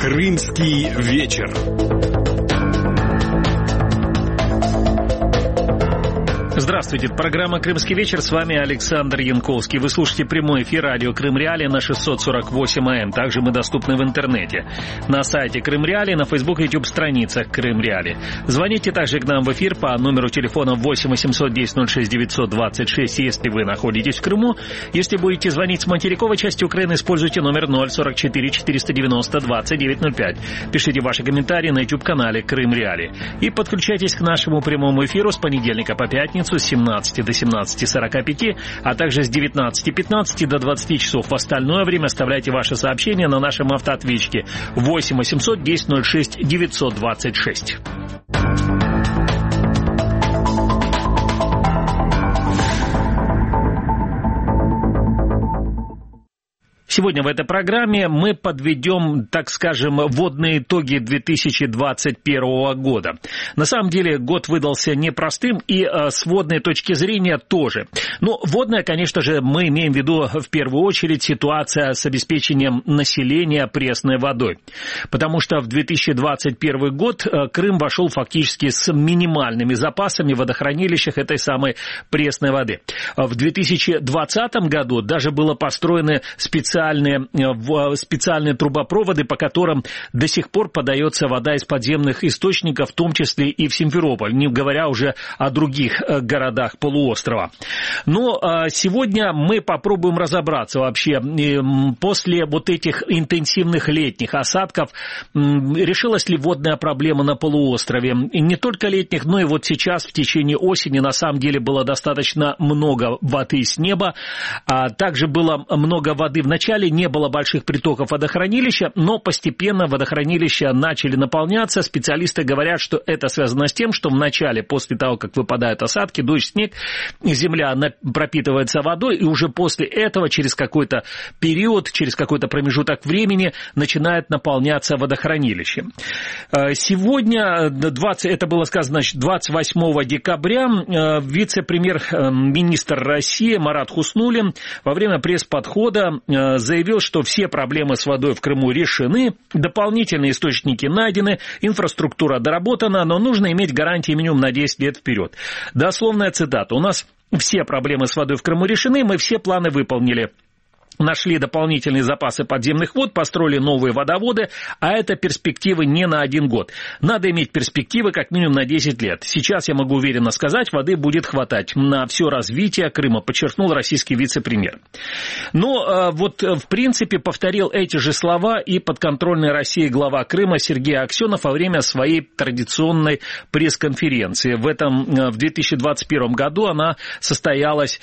Крымский вечер. Здравствуйте, это программа «Крымский вечер», с вами Александр Янковский. Вы слушаете прямой эфир радио Крым Реалии на 648 АМ. Также мы доступны в интернете. На сайте Крым Реалии, на Facebook и YouTube страницах Крым Реалии. Звоните также к нам в эфир по номеру телефона 8 800 10 06 926, если вы находитесь в Крыму. Если будете звонить с материковой части Украины, используйте номер 044 490 2905. Пишите ваши комментарии на YouTube-канале Крым Реалии. И подключайтесь к нашему прямому эфиру с понедельника по пятницу с 17 до 17:45, а также с 19:15 до 20 часов. В остальное время оставляйте ваши сообщения на нашем автоответчике 8 800 10 06 926. Сегодня в этой программе мы подведем, так скажем, вводные итоги 2021 года. На самом деле год выдался непростым, и с вводной точки зрения тоже. Но вводная, конечно же, мы имеем в виду в первую очередь ситуация с обеспечением населения пресной водой. Потому что в 2021 год Крым вошел фактически с минимальными запасами в водохранилищах этой самой пресной воды. В 2020 году даже было построено специальные трубопроводы, по которым до сих пор подается вода из подземных источников, в том числе и в Симферополь, не говоря уже о других городах полуострова. Но сегодня мы попробуем разобраться вообще, после вот этих интенсивных летних осадков, решилась ли водная проблема на полуострове. И не только летних, но и вот сейчас, в течение осени, на самом деле было достаточно много воды с неба, а также было много воды в начале. Не было больших притоков водохранилища, но постепенно водохранилища начали наполняться. Специалисты говорят, что это связано с тем, что в начале, после того, как выпадают осадки, дождь, снег, земля пропитывается водой, и уже после этого, через какой-то период, через какой-то промежуток времени, начинает наполняться водохранилище. Сегодня, это было сказано, 28 декабря, вице-премьер-министр России Марат Хуснуллин во время пресс-подхода заявил, что все проблемы с водой в Крыму решены, дополнительные источники найдены, инфраструктура доработана, но нужно иметь гарантии минимум на 10 лет вперед. Дословная цитата. У нас все проблемы с водой в Крыму решены, мы все планы выполнили. Нашли дополнительные запасы подземных вод, построили новые водоводы, а это перспективы не на 1 год. Надо иметь перспективы как минимум на 10 лет. Сейчас я могу уверенно сказать, воды будет хватать на все развитие Крыма, подчеркнул российский вице-премьер. Но вот в принципе повторил эти же слова и подконтрольный России глава Крыма Сергей Аксенов во время своей традиционной пресс-конференции. В 2021 году она состоялась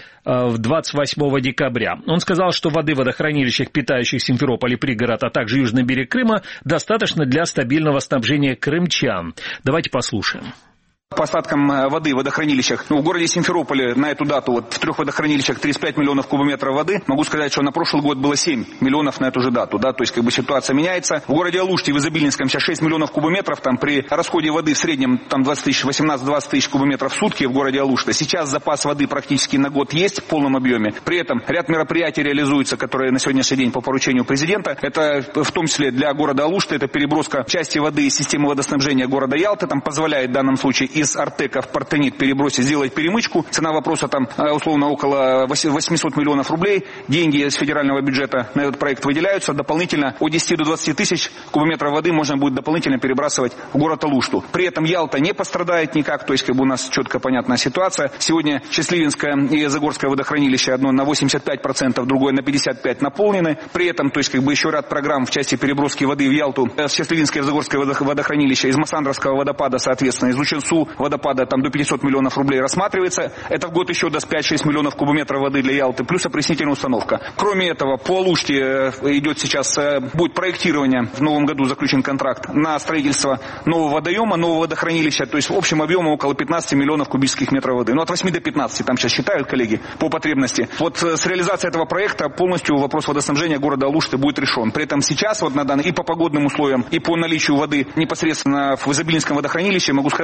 28 декабря. Он сказал, что воды в водохранилищах, питающих Симферополь и пригород, а также южный берег Крыма, достаточно для стабильного снабжения крымчан. Давайте послушаем. По остаткам воды в водохранилищах, в городе Симферополе на эту дату в 3 водохранилищах 35 миллионов кубометров воды. Могу сказать, что на прошлый год было 7 миллионов на эту же дату. То есть ситуация меняется. В городе Алуште, в Изобильнинском сейчас 6 миллионов кубометров. Там при расходе воды в среднем 18-20 тысяч кубометров в сутки в городе Алушта. Сейчас запас воды практически на год есть в полном объеме. При этом ряд мероприятий реализуется, которые на сегодняшний день по поручению президента. Это в том числе для города Алушта, это переброска части воды из системы водоснабжения города Ялты. Там позволяет в данном случае из Артека в Партенит перебросить, сделать перемычку. Цена вопроса условно около 800 миллионов рублей. Деньги из федерального бюджета на этот проект выделяются. Дополнительно от 10 до 20 тысяч кубометров воды можно будет дополнительно перебрасывать в город Алушту. При этом Ялта не пострадает никак, то есть у нас четко понятная ситуация. Сегодня Счастливинское и Загорское водохранилище одно на 85%, другое на 55% наполнены. При этом, еще ряд программ в части переброски воды в Ялту с Счастливинское и Загорское водохранилища, из Массандровского водопада, соответственно, из Лученцу водопада до 500 миллионов рублей рассматривается. Это в год еще даст 5-6 миллионов кубометров воды для Ялты, плюс опреснительная установка. Кроме этого, по Алуште идет сейчас, будет проектирование, в новом году заключен контракт на строительство нового водоема, нового водохранилища, то есть в общем объеме около 15 миллионов кубических метров воды. От 8 до 15, там сейчас считают коллеги по потребности. С реализацией этого проекта полностью вопрос водоснабжения города Алушты будет решен. При этом сейчас и по погодным условиям, и по наличию воды непосредственно в Изобильнинском водохранилище, могу сказать, сейчас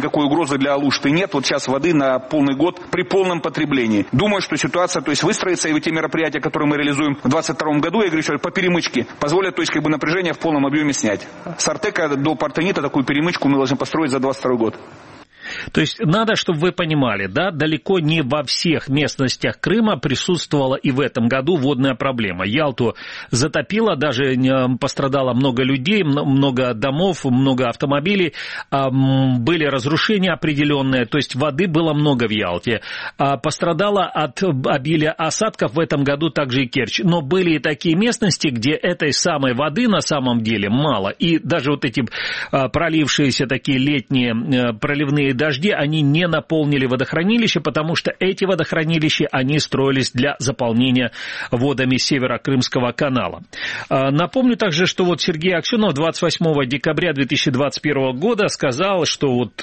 никакой угрозы для Алушты нет. Вот сейчас воды на полный год при полном потреблении. Думаю, что ситуация, то есть выстроится, и вот те мероприятия, которые мы реализуем в 2022 году, я говорю, что по перемычке позволят, то есть как бы напряжение в полном объеме снять. С Артека до Партенита такую перемычку мы должны построить за 2022 год. То есть надо, чтобы вы понимали, да, далеко не во всех местностях Крыма присутствовала и в этом году водная проблема. Ялту затопило, даже пострадало много людей, много домов, много автомобилей, были разрушения определенные, то есть воды было много в Ялте. Пострадало от обилия осадков в этом году также и Керчь. Но были и такие местности, где этой самой воды на самом деле мало. И даже вот эти пролившиеся такие летние проливные дожди, они не наполнили водохранилища, потому что эти водохранилища, они строились для заполнения водами Северо-Крымского канала. Напомню также, что вот Сергей Аксенов 28 декабря 2021 года сказал, что вот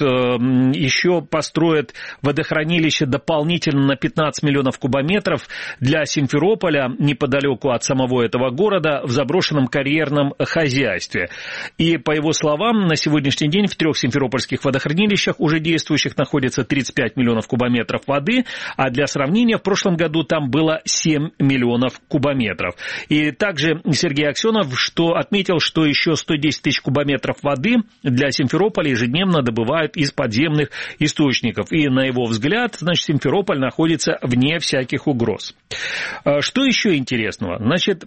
еще построят водохранилище дополнительно на 15 миллионов кубометров для Симферополя, неподалеку от самого этого города, в заброшенном карьерном хозяйстве. И, по его словам, на сегодняшний день в 3 симферопольских водохранилищах уже действующих находится 35 миллионов кубометров воды, а для сравнения в прошлом году там было 7 миллионов кубометров. И также Сергей Аксенов отметил, что еще 110 тысяч кубометров воды для Симферополя ежедневно добывают из подземных источников. И, на его взгляд, значит, Симферополь находится вне всяких угроз. Что еще интересного? Значит,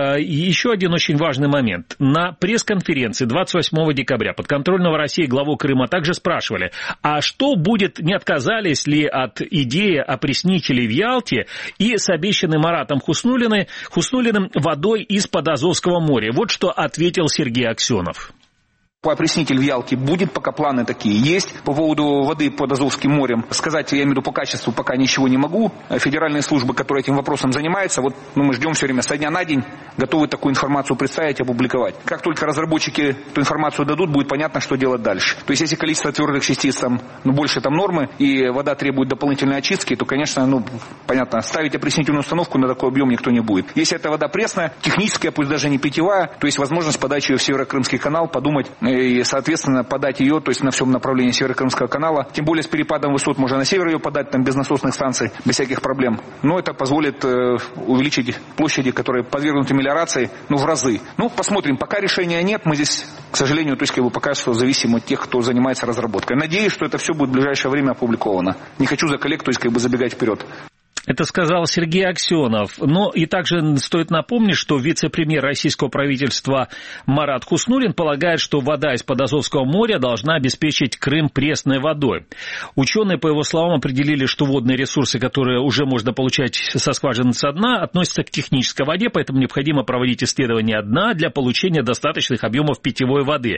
еще один очень важный момент. На пресс-конференции 28 декабря подконтрольного России главу Крыма также спрашивали, а что будет, не отказались ли от идеи опреснителей в Ялте и с обещанным Маратом Хуснуллиным водой из-под Азовского моря? Вот что ответил Сергей Аксенов. Опреснитель в Ялте будет, пока планы такие есть. По поводу воды под Азовским морем сказать, я имею в виду по качеству, пока ничего не могу. Федеральные службы, которые этим вопросом занимаются, вот мы ждем все время со дня на день, готовы такую информацию представить, опубликовать. Как только разработчики эту информацию дадут, будет понятно, что делать дальше. То есть, если количество твердых частиц там, больше там нормы, и вода требует дополнительной очистки, то, конечно, понятно, ставить опреснительную установку на такой объем никто не будет. Если эта вода пресная, техническая, пусть даже не питьевая, то есть возможность подачи ее в Северо-Крымский канал, подумать, и, соответственно, подать ее, то есть на всем направлении Северо-Крымского канала. Тем более с перепадом высот можно на север ее подать, там без насосных станций, без всяких проблем. Но это позволит увеличить площади, которые подвергнуты мелиорации, в разы. Посмотрим. Пока решения нет, мы здесь, к сожалению, то есть пока что зависим от тех, кто занимается разработкой. Надеюсь, что это все будет в ближайшее время опубликовано. Не хочу за коллег, то есть забегать вперед. Это сказал Сергей Аксенов. Но и также стоит напомнить, что вице-премьер российского правительства Марат Хуснуллин полагает, что вода из-под Азовского моря должна обеспечить Крым пресной водой. Ученые, по его словам, определили, что водные ресурсы, которые уже можно получать со скважины со дна, относятся к технической воде, поэтому необходимо проводить исследования дна для получения достаточных объемов питьевой воды.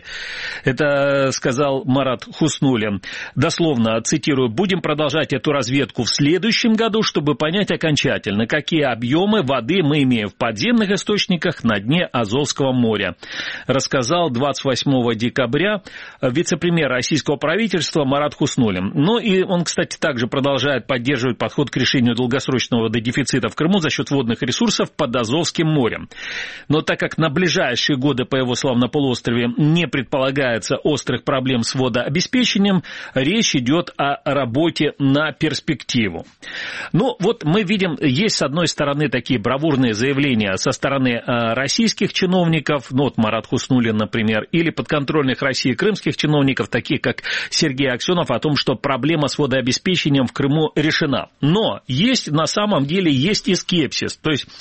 Это сказал Марат Хуснуллин. Дословно, цитирую, «Будем продолжать эту разведку в следующем году, чтобы понять окончательно, какие объемы воды мы имеем в подземных источниках на дне Азовского моря», рассказал 28 декабря вице-премьер российского правительства Марат Хуснуллин. И он, кстати, также продолжает поддерживать подход к решению долгосрочного вододефицита в Крыму за счет водных ресурсов под Азовским морем. Но так как на ближайшие годы, по его словам, на полуострове не предполагается острых проблем с водообеспечением, речь идет о работе на перспективу. Вот мы видим, есть с одной стороны такие бравурные заявления со стороны российских чиновников, Марат Хуснуллин, например, или подконтрольных России крымских чиновников, таких как Сергей Аксенов, о том, что проблема с водообеспечением в Крыму решена. Но на самом деле есть и скепсис. То есть,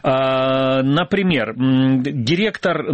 например, директор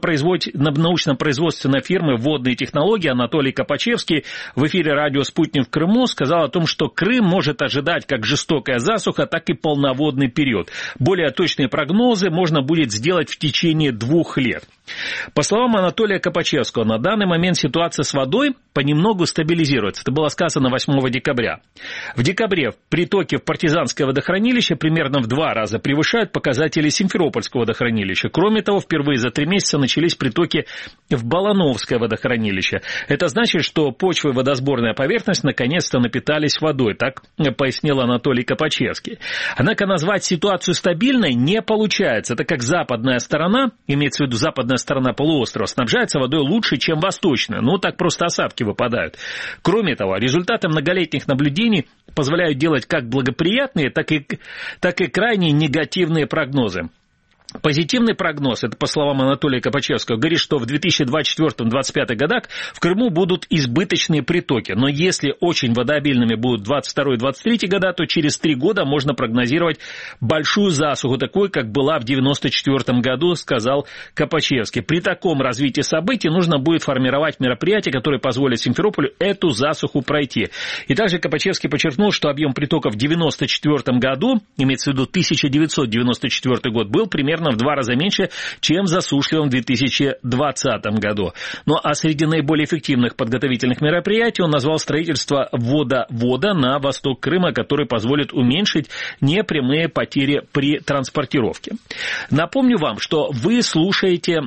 научно-производственной фирмы «Водные технологии» Анатолий Копачевский в эфире радио «Спутник» в Крыму сказал о том, что Крым может ожидать как жестокая засуха, так и полноводный период. Более точные прогнозы можно будет сделать в течение 2 лет. По словам Анатолия Копачевского, на данный момент ситуация с водой понемногу стабилизируется. Это было сказано 8 декабря. В декабре притоки в Партизанское водохранилище примерно в 2 раза превышают показатели Симферопольского водохранилища. Кроме того, впервые за 3 месяца начались притоки в Балановское водохранилище. Это значит, что почва и водосборная поверхность наконец-то напитались водой. Так пояснил Анатолий Копачевский. Копачевский. Однако назвать ситуацию стабильной не получается, так как западная сторона, имеется в виду западная сторона полуострова, снабжается водой лучше, чем восточная. Ну, так просто осадки выпадают. Кроме того, результаты многолетних наблюдений позволяют делать как благоприятные, так и крайне негативные прогнозы. Позитивный прогноз, это по словам Анатолия Копачевского, говорит, что в 2024-2025 годах в Крыму будут избыточные притоки. Но если очень водообильными будут 2022-2023 года, то через 3 года можно прогнозировать большую засуху, такой, как была в 1994 году, сказал Копачевский. При таком развитии событий нужно будет формировать мероприятия, которые позволят Симферополю эту засуху пройти. И также Копачевский подчеркнул, что объем притоков в 1994 году, имеется в виду 1994 год, был примерно в 2 раза меньше, чем в засушливом 2020 году. Ну а среди наиболее эффективных подготовительных мероприятий он назвал строительство водовода на восток Крыма, который позволит уменьшить непрямые потери при транспортировке. Напомню вам, что вы слушаете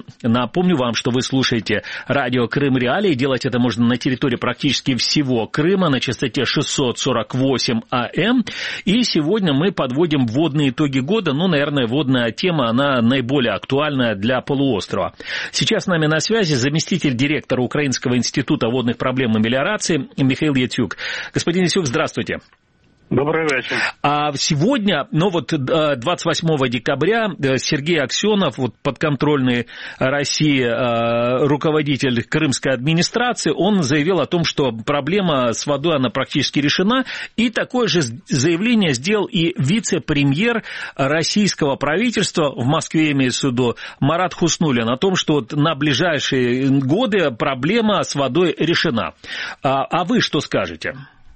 радио Крым Реалии. Делать это можно на территории практически всего Крыма на частоте 648 АМ. И сегодня мы подводим вводные итоги года. Ну, наверное, водная тема, она наиболее актуальная для полуострова. Сейчас с нами на связи заместитель директора Украинского института водных проблем и мелиорации Михаил Яцюк. Господин Яцюк, здравствуйте. Добрый вечер. А сегодня, 28 декабря, Сергей Аксенов, подконтрольный России руководитель крымской администрации, он заявил о том, что проблема с водой, она практически решена. И такое же заявление сделал и вице-премьер российского правительства в Москве, имеется в виду, Марат Хуснуллин, о том, что на ближайшие годы проблема с водой решена. А вы что скажете?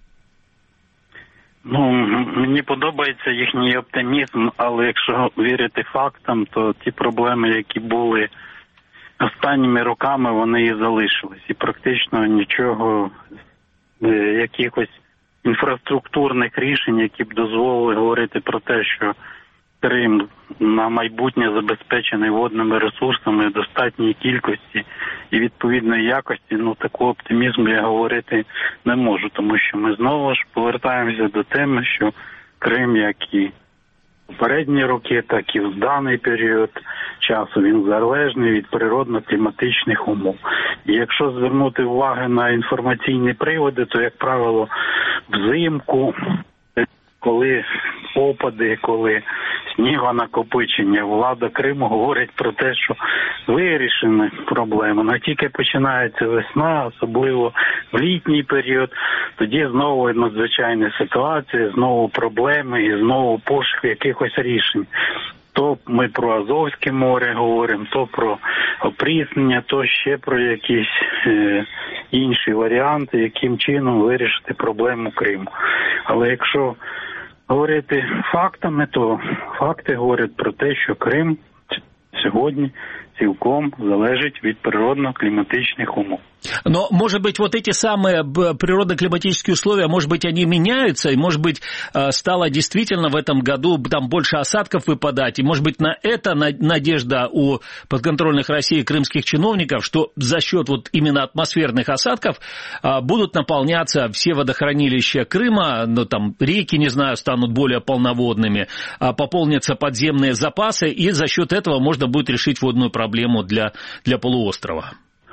Мені подобається їхній оптимізм, але якщо вірити фактам, то ті проблеми, які були останніми роками, вони і залишились. І практично нічого, якихось інфраструктурних рішень, які б дозволили говорити про те, що Крим на майбутнє забезпечений водними ресурсами в достатній кількості і відповідної якості, такого оптимізму я говорити не можу, тому що ми знову ж повертаємося до теми, що Крим, як і в попередні роки, так і в даний період часу, він залежний від природно-кліматичних умов. І якщо звернути увагу на інформаційні приводи, то, як правило, взимку, коли опади, коли снігонакопичення, влада Криму говорить про те, що вирішена проблема. Но тільки починається весна, особливо в літній період, тоді знову надзвичайна ситуація, знову проблеми і знову пошук якихось рішень. То ми про Азовське море говоримо, то про опріснення, то ще про якісь інші варіанти, яким чином вирішити проблему Криму. Але якщо говорити фактами, то факти говорять про те, що Крим сьогодні цілком залежить від природно-климатичных умов. Но, может быть, вот эти самые природно-климатические условия, может быть, они меняются, и, может быть, стало действительно в этом году там больше осадков выпадать, и, может быть, на это надежда у подконтрольных России крымских чиновников, что за счет вот именно атмосферных осадков будут наполняться все водохранилища Крыма, там реки, не знаю, станут более полноводными, пополнятся подземные запасы, и за счет этого можно будет решить водную проблему для полуострова.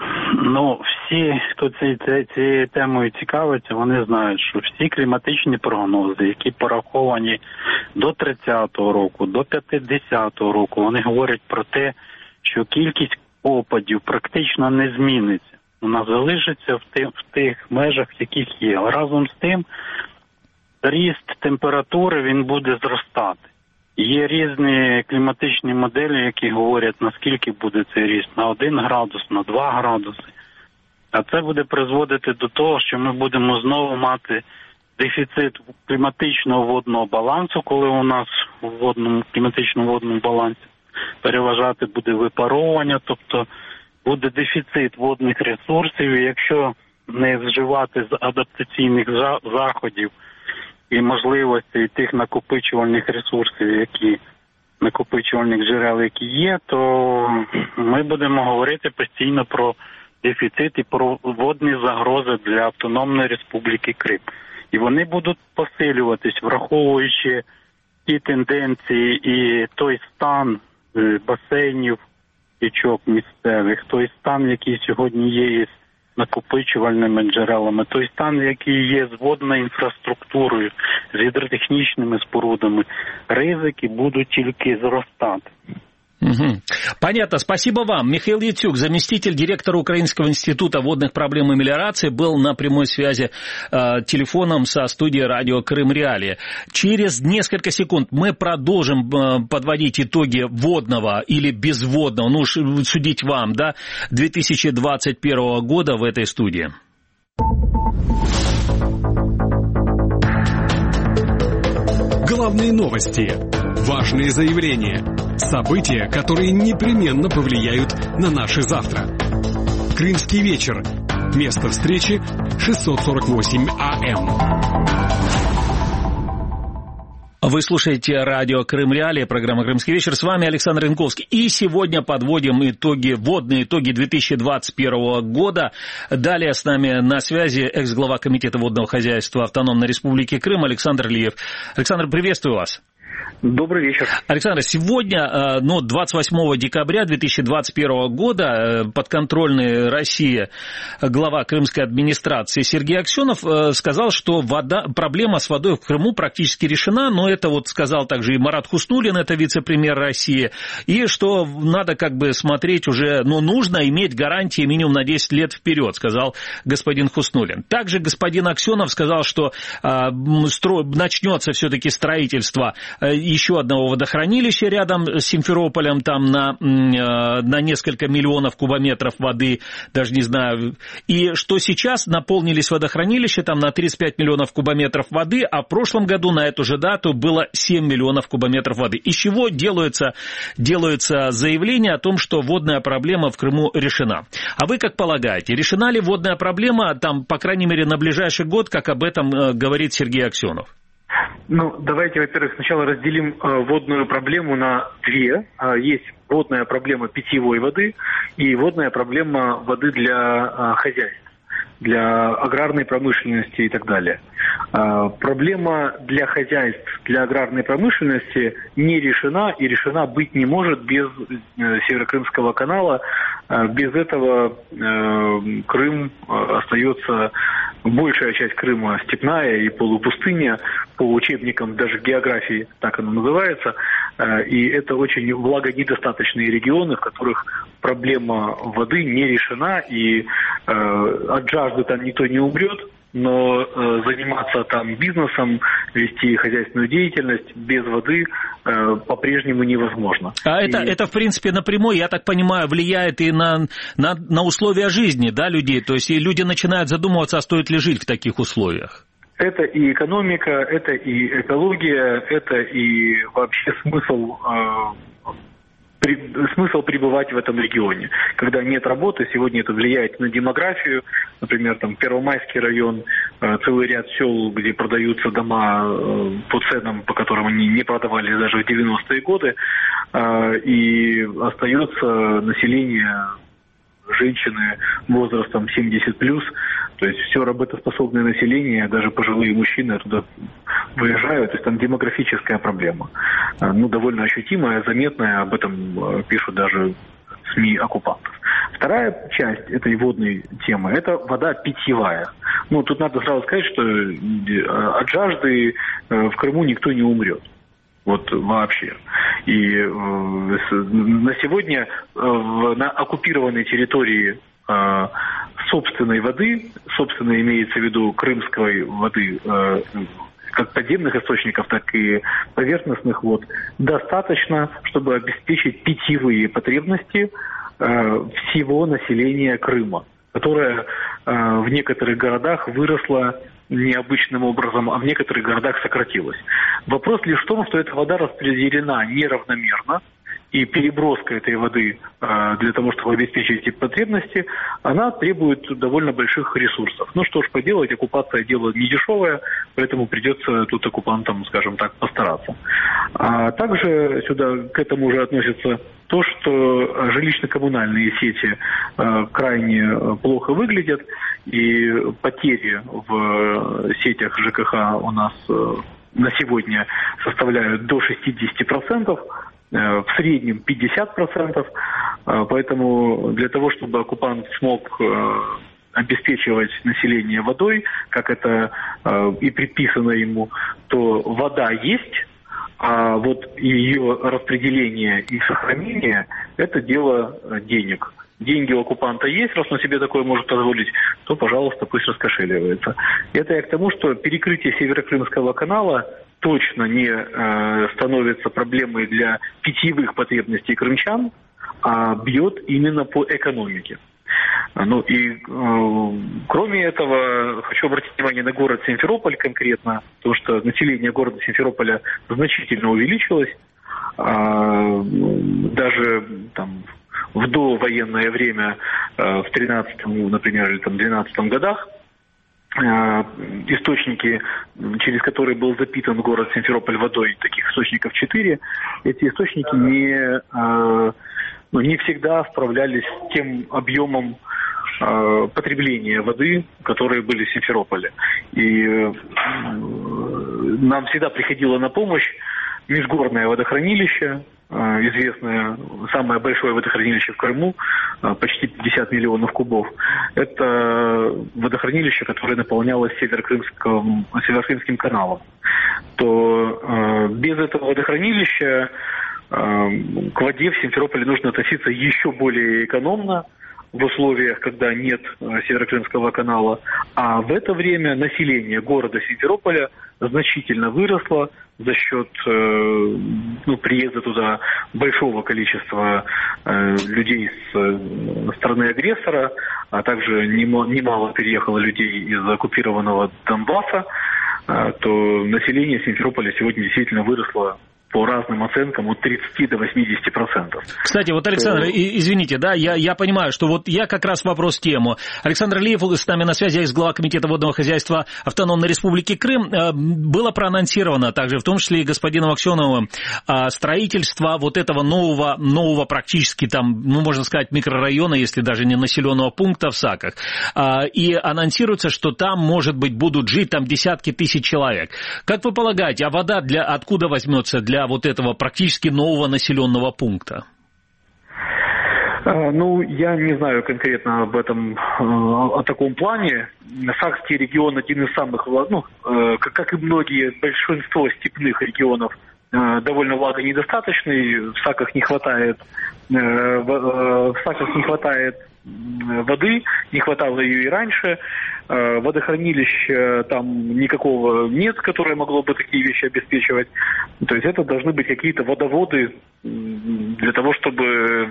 Всі, хто цією темою цікавиться, вони знають, що всі кліматичні прогнози, які пораховані до 30-го року, до 50-го року, вони говорять про те, що кількість опадів практично не зміниться. Вона залишиться в тих межах, яких є. Разом з тим, ріст температури, він буде зростати. Є різні кліматичні моделі, які говорять, наскільки буде цей ріст, на 1 градус, на 2 градуси. А це буде призводити до того, що ми будемо знову мати дефіцит кліматичного водного балансу, коли у нас в кліматичному водному балансі переважати буде випаровування, тобто буде дефіцит водних ресурсів, і якщо не вживати з адаптаційних заходів і можливостей тих накопичувальних ресурсів, накопичувальних джерел, які є, то ми будемо говорити постійно про дефіцит і про водні загрози для Автономної Республіки Крим. І вони будуть посилюватись, враховуючи ті тенденції і той стан басейнів, річок місцевих, той стан, який сьогодні є із накопичувальними джерелами, той стан, який є з водною інфраструктурою, з гідротехнічними спорудами, ризики будуть тільки зростати. Угу. Понятно. Спасибо вам. Михаил Яцюк, заместитель директора Украинского института водных проблем и мелиорации, был на прямой связи телефоном со студией радио Крым Реалии. Через несколько секунд мы продолжим подводить итоги водного или безводного, ну, судить вам, да, 2021 года в этой студии. Главные новости, важные заявления, события, которые непременно повлияют на наше завтра. Крымский вечер. Место встречи 648 АМ. Вы слушаете радио Крым Реалии, программа «Крымский вечер». С вами Александр Янковский. И сегодня подводим водные итоги 2021 года. Далее с нами на связи экс-глава Комитета водного хозяйства Автономной Республики Крым Александр Лиев. Александр, приветствую вас. Добрый вечер. Александр, сегодня, 28 декабря 2021 года, подконтрольный России глава крымской администрации Сергей Аксенов сказал, что проблема с водой в Крыму практически решена, но это вот сказал также и Марат Хуснуллин, это вице-премьер России, и что надо как бы смотреть уже, нужно иметь гарантии минимум на 10 лет вперед, сказал господин Хуснуллин. Также господин Аксенов сказал, что начнется все-таки строительство еще одного водохранилища рядом с Симферополем, там на несколько миллионов кубометров воды, даже не знаю, и что сейчас наполнились водохранилища там на 35 миллионов кубометров воды, а в прошлом году на эту же дату было 7 миллионов кубометров воды. Из чего делается заявление о том, что водная проблема в Крыму решена. А вы как полагаете, решена ли водная проблема там, по крайней мере, на ближайший год, как об этом говорит Сергей Аксенов? Давайте, во-первых, сначала разделим водную проблему на две. Есть водная проблема питьевой воды и водная проблема воды для хозяйств, для аграрной промышленности и так далее. Проблема для хозяйств, для аграрной промышленности не решена и решена быть не может без Северокрымского канала. Без этого Крым остается, большая часть Крыма степная и полупустыня, по учебникам даже географии, так оно называется. И это очень влагонедостаточные регионы, в которых проблема воды не решена, и от жажды там никто не умрет. Но заниматься там бизнесом, вести хозяйственную деятельность без воды по-прежнему невозможно. Это, в принципе, напрямую, я так понимаю, влияет и на условия жизни, да, людей? То есть и люди начинают задумываться, а стоит ли жить в таких условиях? Это и экономика, это и экология, это и вообще смысл пребывать в этом регионе. Когда нет работы, сегодня это влияет на демографию. Например, там Первомайский район, целый ряд сел, где продаются дома по ценам, по которым они не продавались даже в 90-е годы, и остается население, женщины возрастом 70+, то есть все работоспособное население, даже пожилые мужчины туда выезжают, то есть там демографическая проблема. Довольно ощутимая, заметная, об этом пишут даже СМИ оккупантов. Вторая часть этой водной темы – это вода питьевая. Тут надо сразу сказать, что от жажды в Крыму никто не умрет. Вот вообще. И на сегодня на оккупированной территории собственной воды, собственно имеется в виду крымской воды, как подземных источников, так и поверхностных вод, достаточно, чтобы обеспечить питьевые потребности всего населения Крыма, которое в некоторых городах выросло необычным образом, а в некоторых городах сократилось. Вопрос лишь в том, что эта вода распределена неравномерно, и переброска этой воды для того, чтобы обеспечить эти потребности, она требует довольно больших ресурсов. Ну что ж поделать, оккупация дело не дешевое, поэтому придется тут оккупантам, скажем так, постараться. А также сюда к этому уже относится то, что жилищно-коммунальные сети крайне плохо выглядят, и потери в сетях ЖКХ у нас на сегодня составляют до 60%, в среднем 50%, поэтому для того, чтобы оккупант смог обеспечивать население водой, как это и предписано ему, то вода есть, а вот ее распределение и сохранение – это дело денег. Деньги у оккупанта есть, раз он себе такое может позволить, то, пожалуйста, пусть раскошеливается. Это я к тому, что перекрытие Северокрымского канала точно не становится проблемой для питьевых потребностей крымчан, а бьет именно по экономике. Ну и кроме этого, хочу обратить внимание на город Симферополь конкретно, потому что население города Симферополя значительно увеличилось. Даже там в довоенное время, в 13-м, например, или там 12-м годах, источники, через которые был запитан город Симферополь водой, таких источников 4, эти источники не всегда справлялись с тем объемом потребления воды, которые были в Симферополе. И нам всегда приходило на помощь межгорное водохранилище, известное, самое большое водохранилище в Крыму, почти 50 миллионов кубов. Это водохранилище, которое наполнялось Северокрымским каналом. То без этого водохранилища к воде в Симферополе нужно относиться еще более экономно, в условиях, когда нет Северокрымского канала, а в это время население города Симферополя значительно выросло за счет приезда туда большого количества людей с страны-агрессора, а также немало переехало людей из оккупированного Донбасса, то население Симферополя сегодня действительно выросло по разным оценкам от 30 до 80%. Кстати, вот, Александр, извините, да, я понимаю, что вот я как раз вопрос тему. Александр Алиев с нами на связи, экс-глава Комитета водного хозяйства Автономной Республики Крым. Было проанонсировано также, в том числе и господином Аксеновым, строительство вот этого нового практически там, можно сказать, микрорайона, если даже не населенного пункта в Саках. И анонсируется, что там, может быть, будут жить там десятки тысяч человек. Как вы полагаете, а вода откуда возьмется для вот этого практически нового населенного пункта? Я не знаю конкретно об этом, о таком плане. Сакский регион один из самых, как и многие, большинство степных регионов, довольно влагонедостаточный. В Саках не хватает воды, не хватало ее и раньше. Водохранилища там никакого нет, которое могло бы такие вещи обеспечивать. То есть это должны быть какие-то водоводы для того, чтобы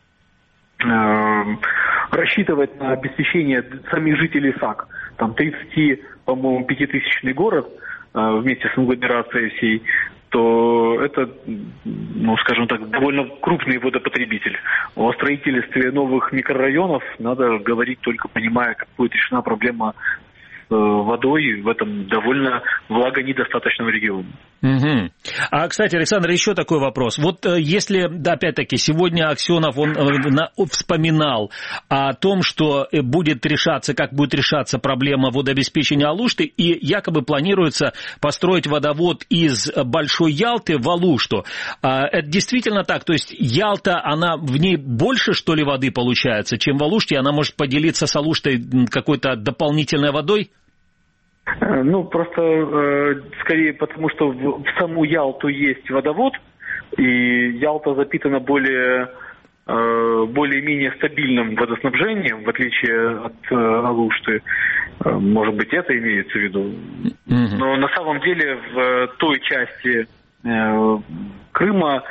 рассчитывать на обеспечение самих жителей САК. Там 5-тысячный город вместе с агломерацией всей, то это, скажем так, довольно крупный водопотребитель. О строительстве новых микрорайонов надо говорить только понимая, как будет решена проблема с водой в этом довольно влагонедостаточном регионе. Угу. А, кстати, Александр, еще такой вопрос. Вот если, да, опять-таки, сегодня Аксенов, он вспоминал о том, что будет решаться проблема водообеспечения Алушты, и якобы планируется построить водовод из Большой Ялты в Алушту. Это действительно так? То есть Ялта, в ней больше, что ли, воды получается, чем в Алуште? Она может поделиться с Алуштой какой-то дополнительной водой? Просто скорее потому, что в саму Ялту есть водовод, и Ялта запитана более-менее стабильным водоснабжением, в отличие от Алушты. Может быть, это имеется в виду. Но на самом деле в той части Крыма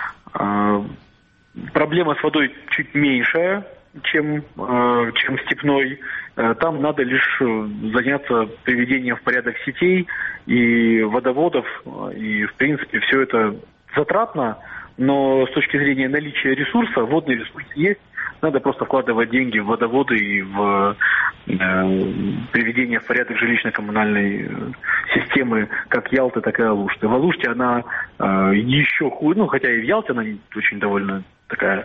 проблема с водой чуть меньшая, чем степной. Там надо лишь заняться приведением в порядок сетей и водоводов. И, в принципе, все это затратно, но с точки зрения наличия ресурса, водный ресурс есть, надо просто вкладывать деньги в водоводы и в приведение в порядок жилищно-коммунальной системы как Ялты, так и Алушты. В Алуште она еще хуже, ну хотя и в Ялте она очень довольно такая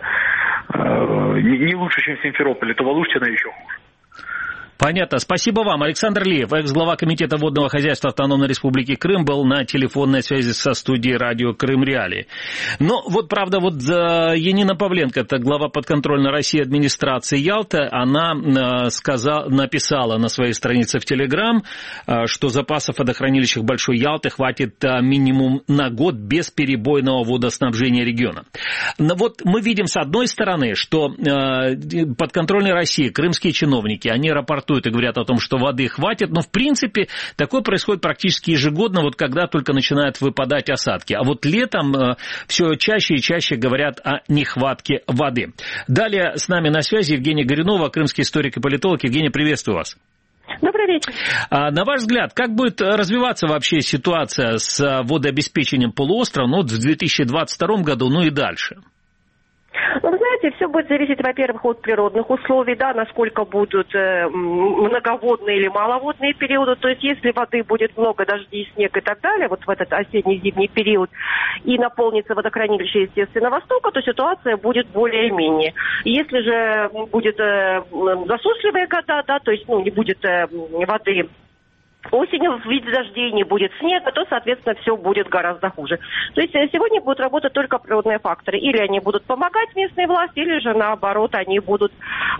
не лучше, чем в Симферополе, то в Алуште она еще хуже. Понятно. Спасибо вам. Александр Лиев, экс-глава Комитета водного хозяйства Автономной Республики Крым, был на телефонной связи со студией радио Крым Реалии. Но вот, правда, вот Янина Павленко, это глава подконтрольной России администрации Ялты, она написала на своей странице в Телеграм, что запасов в водохранилищах Большой Ялты хватит минимум на год бесперебойного водоснабжения региона. Но вот мы видим с одной стороны, что подконтрольной России крымские чиновники, они рапортуют и говорят о том, что воды хватит, но в принципе такое происходит практически ежегодно, вот когда только начинают выпадать осадки. А вот летом все чаще и чаще говорят о нехватке воды. Далее с нами на связи Евгения Горюнова, крымский историк и политолог. Евгения, приветствую вас. Добрый вечер. На ваш взгляд, как будет развиваться вообще ситуация с водообеспечением полуострова в 2022 году, ну и дальше? Ну, вы знаете, все будет зависеть, во-первых, от природных условий, да, насколько будут многоводные или маловодные периоды. То есть, если воды будет много, дождей, снег и так далее, вот в этот осенне-зимний период, и наполнится водохранилище, естественно, Востока, то ситуация будет более-менее. Если же будет засушливые года, да, то есть, не будет воды осенью в виде дождей, не будет снега, то, соответственно, все будет гораздо хуже. То есть сегодня будут работать только природные факторы. Или они будут помогать местной власти, или же, наоборот, они будут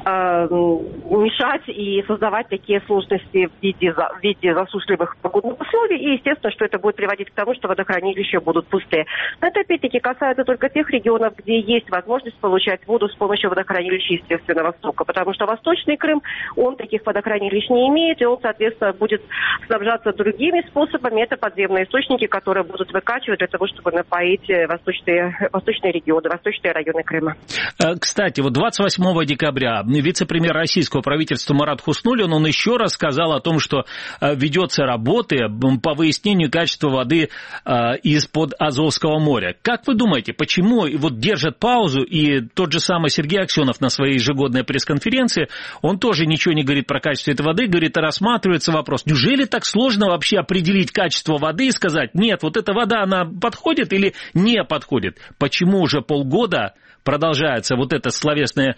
мешать и создавать такие сложности в виде засушливых погодных условий. И, естественно, что это будет приводить к тому, что водохранилища будут пустые. Но это, опять-таки, касается только тех регионов, где есть возможность получать воду с помощью водохранилища, естественно, Востока. Потому что Восточный Крым, он таких водохранилищ не имеет, и он, соответственно, будет снабжаться другими способами. Это подземные источники, которые будут выкачивать для того, чтобы напоить восточные регионы, восточные районы Крыма. Кстати, вот 28 декабря вице-премьер российского правительства Марат Хуснуллин, он еще раз сказал о том, что ведется работа по выяснению качества воды из-под Азовского моря. Как вы думаете, почему вот держат паузу, и тот же самый Сергей Аксенов на своей ежегодной пресс-конференции, он тоже ничего не говорит про качество этой воды, говорит, рассматривается вопрос. Неужели так сложно вообще определить качество воды и сказать, нет, вот эта вода, она подходит или не подходит? Почему уже полгода продолжается вот это словесное,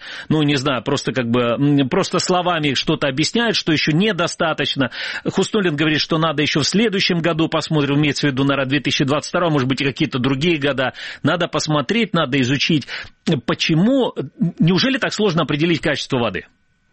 просто словами что-то объясняют, что еще недостаточно. Хуснуллин говорит, что надо еще в следующем году посмотрим, имеется в виду, наверное, 2022, может быть, и какие-то другие года. Надо посмотреть, надо изучить. Почему? Неужели так сложно определить качество воды?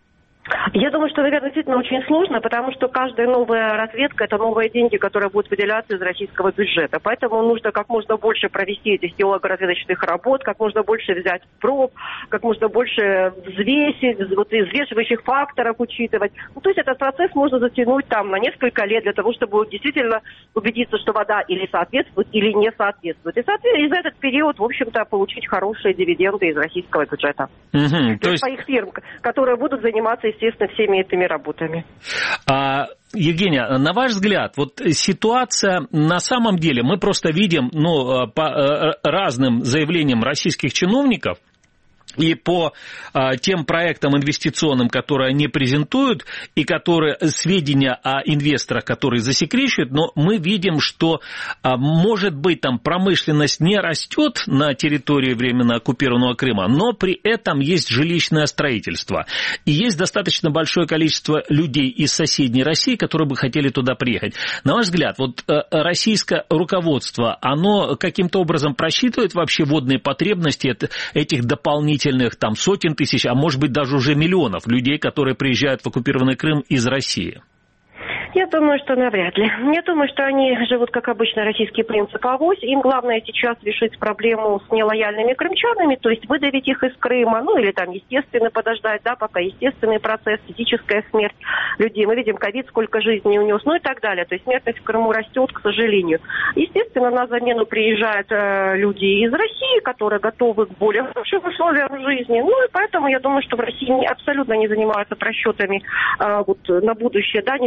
Я думаю, что, наверное, действительно очень сложно, потому что каждая новая разведка – это новые деньги, которые будут выделяться из российского бюджета. Поэтому нужно как можно больше провести этих геолого-разведочных работ, как можно больше взять проб, как можно больше взвесить, взвешивающих факторов учитывать. То есть этот процесс можно затянуть на несколько лет для того, чтобы действительно убедиться, что вода или соответствует, или не соответствует. И, соответственно, за этот период, в общем-то, получить хорошие дивиденды из российского бюджета. То есть своих фирм, которые будут заниматься, естественно, всеми этими работами. Евгения, на ваш взгляд, вот ситуация на самом деле, мы просто видим, по разным заявлениям российских чиновников, и по тем проектам инвестиционным, которые они презентуют, и которые сведения о инвесторах, которые засекречивают, но мы видим, что, может быть, там промышленность не растет на территории временно оккупированного Крыма, но при этом есть жилищное строительство. И есть достаточно большое количество людей из соседней России, которые бы хотели туда приехать. На ваш взгляд, вот российское руководство, оно каким-то образом просчитывает вообще водные потребности этих дополнительных сотен тысяч, а может быть даже уже миллионов людей, которые приезжают в оккупированный Крым из России? Я думаю, что навряд ли. Я думаю, что они живут, как обычно, российский принцип авось. Им главное сейчас решить проблему с нелояльными крымчанами, то есть выдавить их из Крыма, или естественно подождать, пока естественный процесс, физическая смерть людей. Мы видим, ковид сколько жизней унес, и так далее. То есть смертность в Крыму растет, к сожалению. Естественно, на замену приезжают люди из России, которые готовы к более хорошим условиям жизни. И поэтому я думаю, что в России абсолютно не занимаются просчетами на будущее, не думают о том,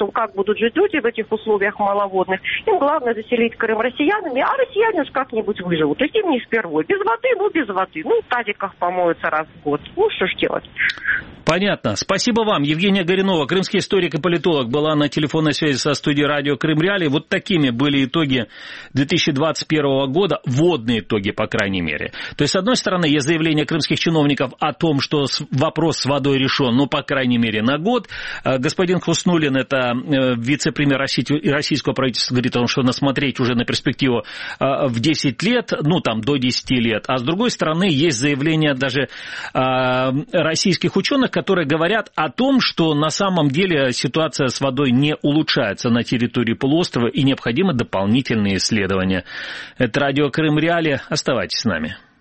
том, как будут жить люди в этих условиях маловодных. Им главное заселить Крым россиянами, а россияне уж как-нибудь выживут. То есть им не впервой. Без воды. В тазиках помоются раз в год. Что ж делать? Понятно. Спасибо вам. Евгения Горюнова, крымский историк и политолог, была на телефонной связи со студией радио Крым Реалии. Вот такими были итоги 2021 года, водные итоги, по крайней мере. То есть, с одной стороны, есть заявление крымских чиновников о том, что вопрос с водой решен, по крайней мере, на год. Господин Хуснуллин, это вице-премьер российского правительства, говорит о том, что надо смотреть уже на перспективу в 10 лет, до 10 лет. А с другой стороны, есть заявление даже российских ученых, которые говорят о том, что на самом деле ситуация с водой не улучшается на территории полуострова и необходимы дополнительные исследования. Это радио Крым Реалии. Оставайтесь с нами.